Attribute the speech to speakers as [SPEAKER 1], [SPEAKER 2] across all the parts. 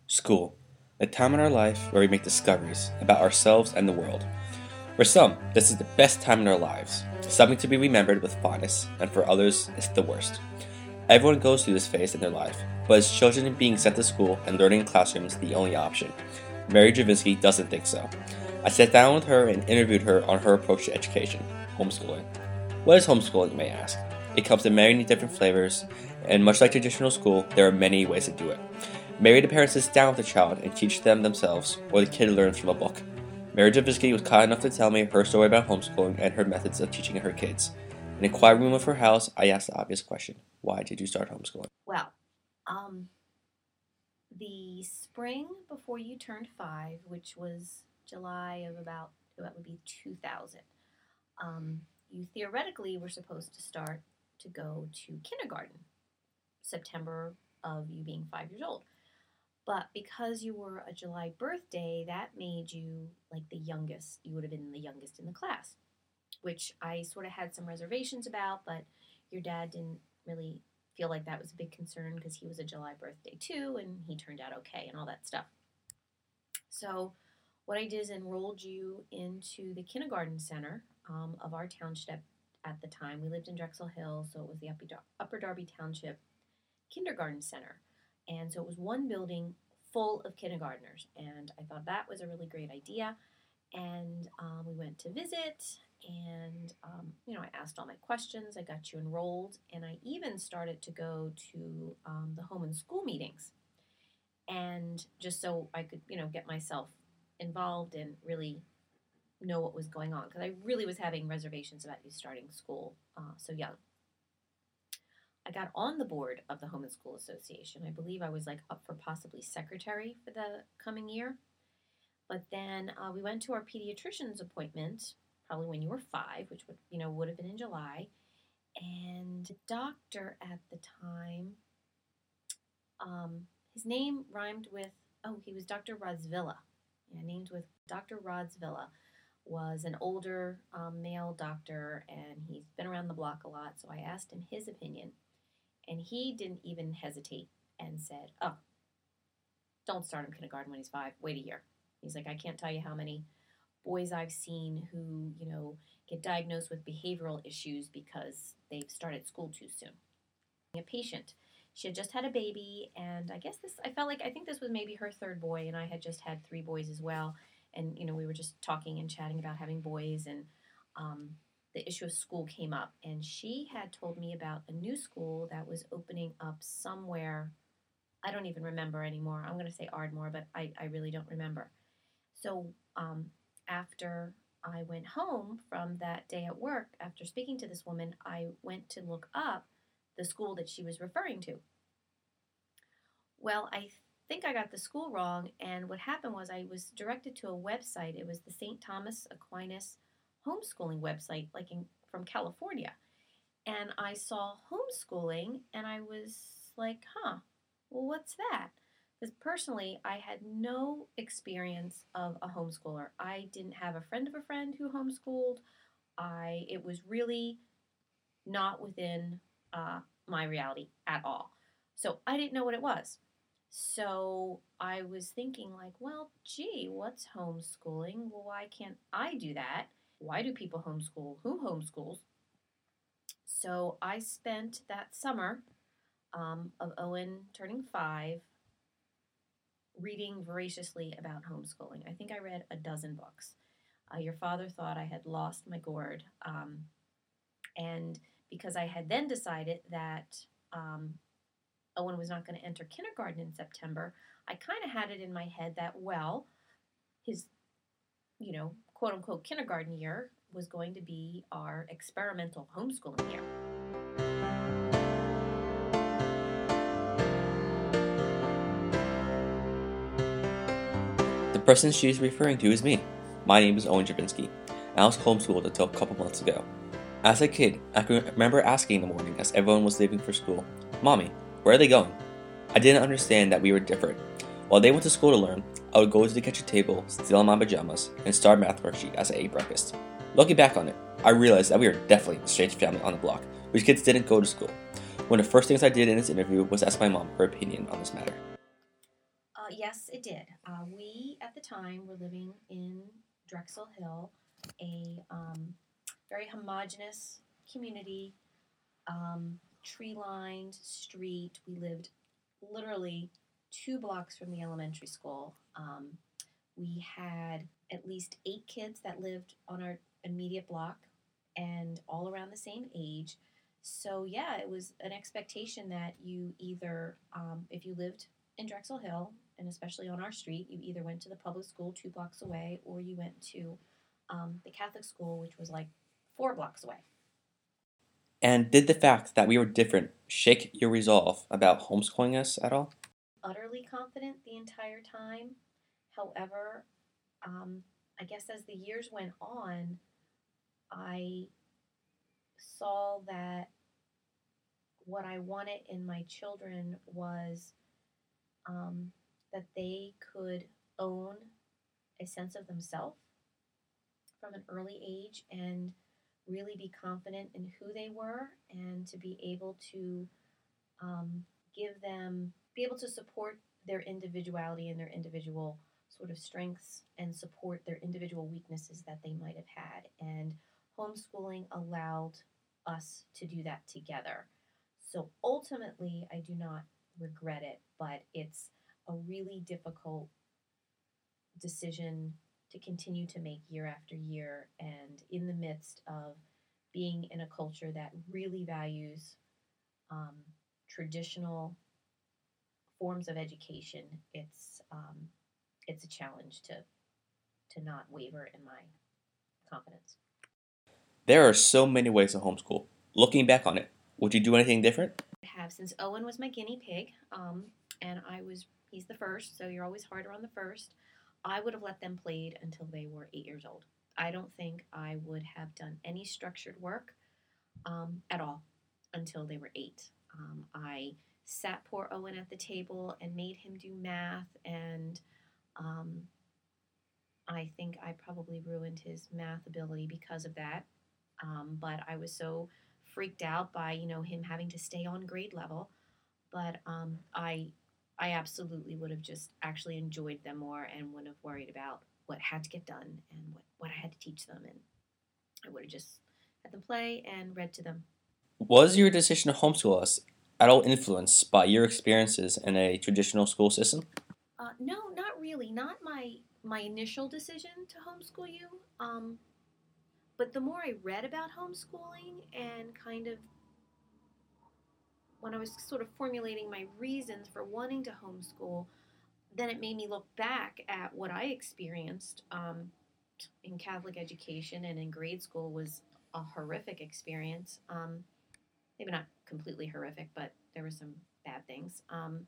[SPEAKER 1] School, a time in our life where we make discoveries about ourselves and the world. For some, this is the best time in our lives, something to be remembered with fondness, and for others, it's the worst. Everyone goes through this phase in their life, but as children being sent to school and learning in classrooms is the only option. Mary Javinsky doesn't think so. I sat down with her and interviewed her on her approach to education, homeschooling. What is homeschooling, you may ask? It comes in many different flavors, and much like traditional school, there are many ways to do it. Mary, the parent, sits down with the child and teaches them themselves, or the kid learns from a book. Mary Javinsky was kind enough to tell me her story about homeschooling and her methods of teaching her kids. In a quiet room of her house, I asked the obvious question: why did you start homeschooling?
[SPEAKER 2] Well, the spring before you turned 5, which was July of about, that would be 2000, you theoretically were supposed to start to go to kindergarten, September of you being 5 years old. But because you were a July birthday, that made you like the youngest. You would have been the youngest in the class, which I sort of had some reservations about, but your dad didn't really feel like that was a big concern because he was a July birthday too, and he turned out okay and all that stuff. So what I did is enrolled you into the kindergarten center of our township at the time. We lived in Drexel Hill, so it was the Upper Darby Township Kindergarten Center. And so it was one building full of kindergartners, and I thought that was a really great idea. And we went to visit, and I asked all my questions. I got you enrolled, and I even started to go to the home and school meetings, and just so I could get myself involved and really know what was going on, because I really was having reservations about you starting school so young. I got on the board of the Home and School Association. I believe I was up for possibly secretary for the coming year. But then we went to our pediatrician's appointment, probably when you were 5, which would have been in July. And the doctor at the time, his name rhymed with, he was Dr. Rodzvilla. Yeah, named with Dr. Rodzvilla. Was an older male doctor, and he's been around the block a lot. So I asked him his opinion. And he didn't even hesitate and said, don't start him kindergarten when he's 5. Wait a year. He's like, I can't tell you how many boys I've seen who, get diagnosed with behavioral issues because they've started school too soon. A patient. She had just had a baby, and I think this was maybe her 3rd boy, and I had just had 3 boys as well. And, we were just talking and chatting about having boys, and the issue of school came up, and she had told me about a new school that was opening up somewhere. I don't even remember anymore. I'm going to say Ardmore, but I really don't remember. So after I went home from that day at work, after speaking to this woman, I went to look up the school that she was referring to. Well, I think I got the school wrong, and what happened was I was directed to a website. It was the St. Thomas Aquinas homeschooling website, from California. And I saw homeschooling, and I was like, well, what's that? Because personally, I had no experience of a homeschooler. I didn't have a friend of a friend who homeschooled. It was really not within my reality at all. So I didn't know what it was. So I was thinking what's homeschooling? Well, why can't I do that? Why do people homeschool? Who homeschools? So I spent that summer of Owen turning 5 reading voraciously about homeschooling. I think I read a dozen books. Your father thought I had lost my gourd. And because I had then decided that Owen was not going to enter kindergarten in September, I kind of had it in my head that, his, quote-unquote kindergarten year was going to be our experimental homeschooling year.
[SPEAKER 1] The person she's referring to is me. My name is Owen Javinsky, and I was homeschooled until a couple months ago. As a kid, I can remember asking in the morning as everyone was leaving for school, "Mommy, where are they going?" I didn't understand that we were different. While they went to school to learn, I would go to the kitchen table, still in my pajamas, and start a math worksheet as I ate breakfast. Looking back on it, I realized that we were definitely the strange family on the block, which kids didn't go to school. One of the first things I did in this interview was ask my mom her opinion on this matter.
[SPEAKER 2] Yes, it did. We, at the time, were living in Drexel Hill, a very homogenous community, tree lined street. We lived literally 2 blocks from the elementary school. We had at least 8 kids that lived on our immediate block and all around the same age. So, yeah, it was an expectation that you either, if you lived in Drexel Hill, and especially on our street, you either went to the public school 2 blocks away or you went to the Catholic school, which was like 4 blocks away.
[SPEAKER 1] And did the fact that we were different shake your resolve about homeschooling us at all?
[SPEAKER 2] Utterly confident the entire time. However, I guess as the years went on, I saw that what I wanted in my children was that they could own a sense of themselves from an early age and really be confident in who they were and to be able to be able to support their individuality and their individual sort of strengths and support their individual weaknesses that they might have had. And homeschooling allowed us to do that together. So ultimately, I do not regret it, but it's a really difficult decision to continue to make year after year. And in the midst of being in a culture that really values um, traditional forms of education, it's a challenge to not waver in my confidence.
[SPEAKER 1] There are so many ways to homeschool. Looking back on it, would you do anything different?
[SPEAKER 2] I have, since Owen was my guinea pig, and he's the first, so you're always harder on the first. I would have let them play until they were 8 years old. I don't think I would have done any structured work at all until they were 8. I sat poor Owen at the table and made him do math, and um, I think I probably ruined his math ability because of that. But I was so freaked out by him having to stay on grade level. But I absolutely would have just actually enjoyed them more and wouldn't have worried about what had to get done and what I had to teach them. And I would have just had them play and read to them.
[SPEAKER 1] Was your decision to homeschool us at all influenced by your experiences in a traditional school system?
[SPEAKER 2] No, not really. Not my initial decision to homeschool you. But the more I read about homeschooling and kind of when I was sort of formulating my reasons for wanting to homeschool, then it made me look back at what I experienced in Catholic education and in grade school was a horrific experience. Maybe not completely horrific, but there were some bad things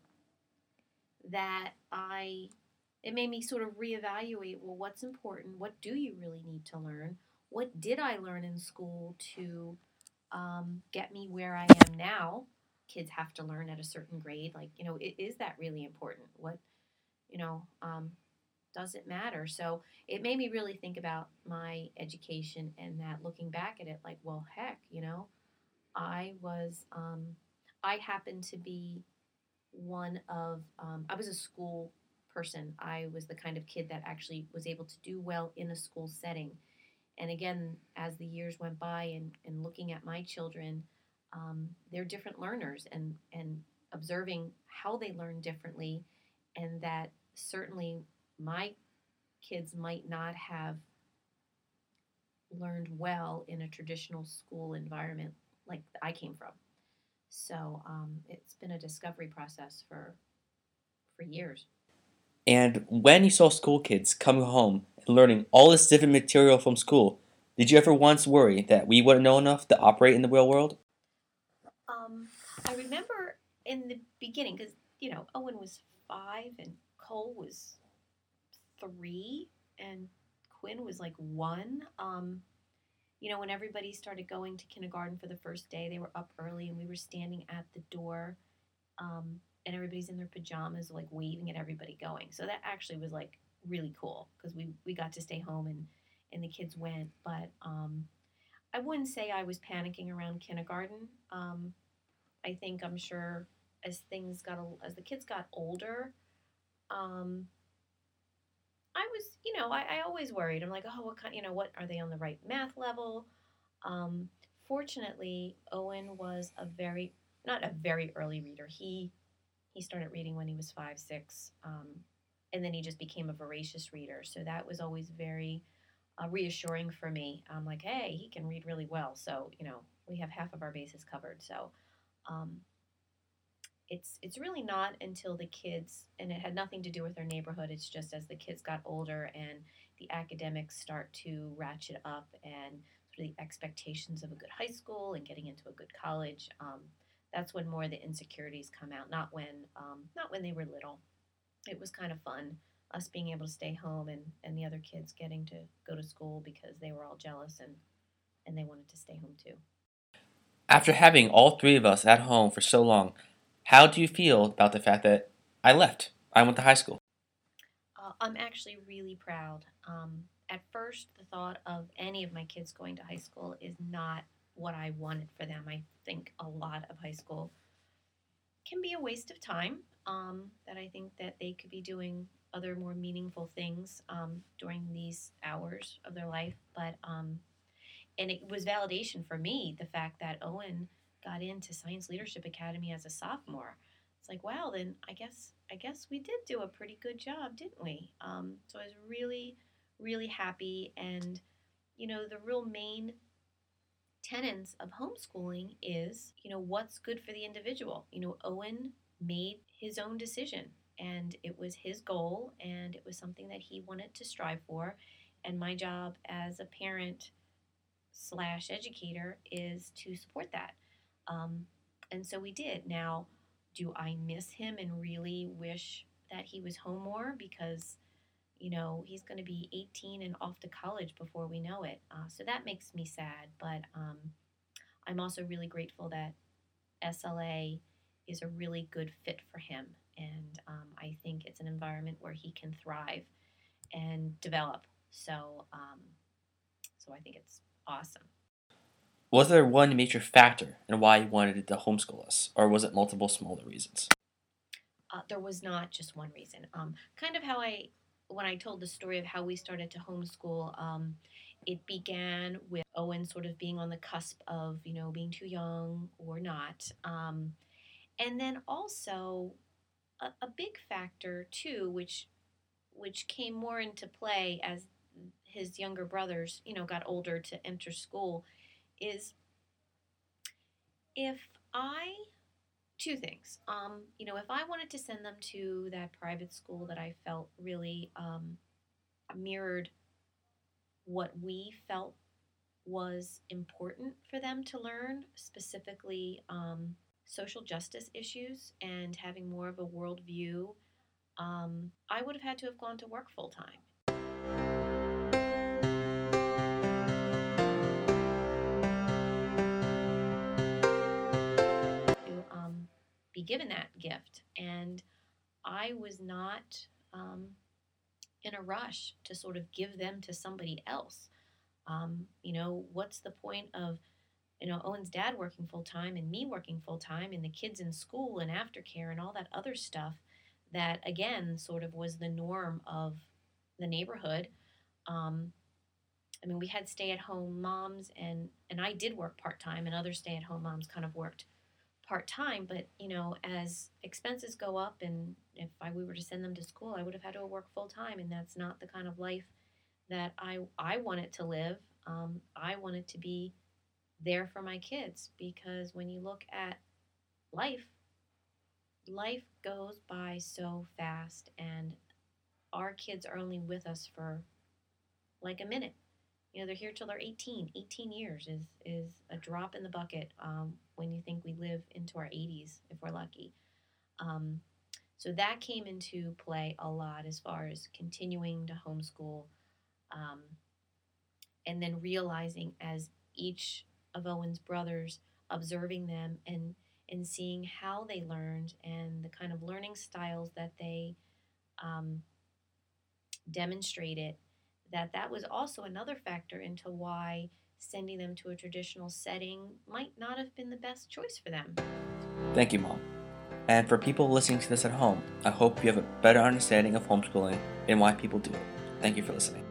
[SPEAKER 2] that it made me sort of reevaluate, well, what's important? What do you really need to learn? What did I learn in school to get me where I am now? Kids have to learn at a certain grade. Like, is that really important? What, you know, um, does it matter? So it made me really think about my education and that looking back at it, like, well, heck, I was, I happened to be I was a school person. I was the kind of kid that actually was able to do well in a school setting. And again, as the years went by and looking at my children, they're different learners and observing how they learn differently, and that certainly my kids might not have learned well in a traditional school environment like I came from. So it's been a discovery process for years.
[SPEAKER 1] And when you saw school kids coming home and learning all this different material from school, did you ever once worry that we wouldn't know enough to operate in the real world?
[SPEAKER 2] Um, I remember in the beginning, because, Owen was 5 and Cole was 3 and Quinn was like 1. When everybody started going to kindergarten for the first day, they were up early and we were standing at the door, and everybody's in their pajamas, like waving at everybody going. So that actually was like really cool because we got to stay home and the kids went. But I wouldn't say I was panicking around kindergarten. I'm sure as the kids got older, I was, I always worried. I'm like, oh, what kind, what are they on the right math level? Um, Fortunately, Owen was not a very early reader. He started reading when he was 5, 6, and then he just became a voracious reader. So that was always very reassuring for me. I'm like, hey, he can read really well. So we have half of our bases covered. So um, it's really not until the kids, and it had nothing to do with their neighborhood. It's just as the kids got older and the academics start to ratchet up and sort of the expectations of a good high school and getting into a good college. That's when more of the insecurities come out. Not when they were little. It was kind of fun us being able to stay home and the other kids getting to go to school because they were all jealous and they wanted to stay home too.
[SPEAKER 1] After having all three of us at home for so long, how do you feel about the fact that I left? I went to high school.
[SPEAKER 2] I'm actually really proud. At first, the thought of any of my kids going to high school is not what I wanted for them. I think a lot of high school can be a waste of time. That I think that they could be doing other more meaningful things during these hours of their life. But and it was validation for me the fact that Owen got into Science Leadership Academy as a sophomore. It's like, wow, then I guess we did do a pretty good job, didn't we? So I was really, really happy. And the real main tenets of homeschooling is, what's good for the individual. Owen made his own decision, and it was his goal, and it was something that he wanted to strive for. And my job as a parent slash educator is to support that. Um, and so we did. Now, do I miss him and really wish that he was home more? Because, he's going to be 18 and off to college before we know it. So that makes me sad. But I'm also really grateful that SLA is a really good fit for him. And I think it's an environment where he can thrive and develop. So I think it's awesome.
[SPEAKER 1] Was there one major factor in why you wanted to homeschool us, or was it multiple smaller reasons?
[SPEAKER 2] There was not just one reason. Kind of when I told the story of how we started to homeschool, it began with Owen sort of being on the cusp of, being too young or not. And then also a big factor too, which came more into play as his younger brothers, got older to enter school, is if I two things. If I wanted to send them to that private school that I felt really mirrored what we felt was important for them to learn, specifically social justice issues and having more of a worldview, I would have had to have gone to work full time. To be given that gift. And I was not in a rush to sort of give them to somebody else. What's the point of, Owen's dad working full time and me working full time and the kids in school and aftercare and all that other stuff that, again, sort of was the norm of the neighborhood. Um, we had stay at home moms, and I did work part time, and other stay at home moms kind of worked part time. But as expenses go up, and if we were to send them to school, I would have had to work full time, and that's not the kind of life that I wanted to live. I wanted to be there for my kids, because when you look at life, life goes by so fast, and our kids are only with us for like a minute. They're here till they're 18. 18 years is a drop in the bucket when you think we live into our 80s if we're lucky. Um, so that came into play a lot as far as continuing to homeschool, um, and then realizing as each of Owen's brothers, observing them and seeing how they learned and the kind of learning styles that they um, demonstrated, that was also another factor into why sending them to a traditional setting might not have been the best choice for them.
[SPEAKER 1] Thank you, Mom. And for people listening to this at home, I hope you have a better understanding of homeschooling and why people do it. Thank you for listening.